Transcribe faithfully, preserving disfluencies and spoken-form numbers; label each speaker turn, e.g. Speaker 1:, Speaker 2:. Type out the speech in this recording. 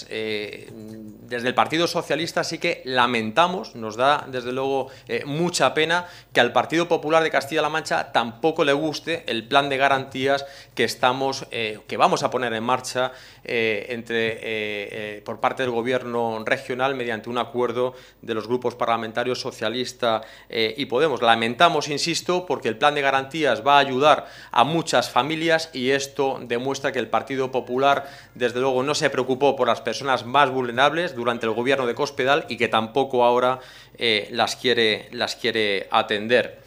Speaker 1: eh, desde el Partido Socialista sí que lamentamos, nos da desde luego eh, mucha pena que al Partido Popular de Castilla-La Mancha tampoco le guste el plan de garantías que estamos, eh, que vamos a poner en marcha eh, entre, eh, eh, por parte del Gobierno regional mediante un acuerdo de los grupos parlamentarios Socialista eh, y Podemos. Lamentamos, insisto, porque el plan de garantías va a ayudar a muchas familias y esto demuestra que el Partido Popular, desde luego, no se preocupó por las personas más vulnerables durante el gobierno de Cospedal y que tampoco ahora eh, las quiere, las quiere atender.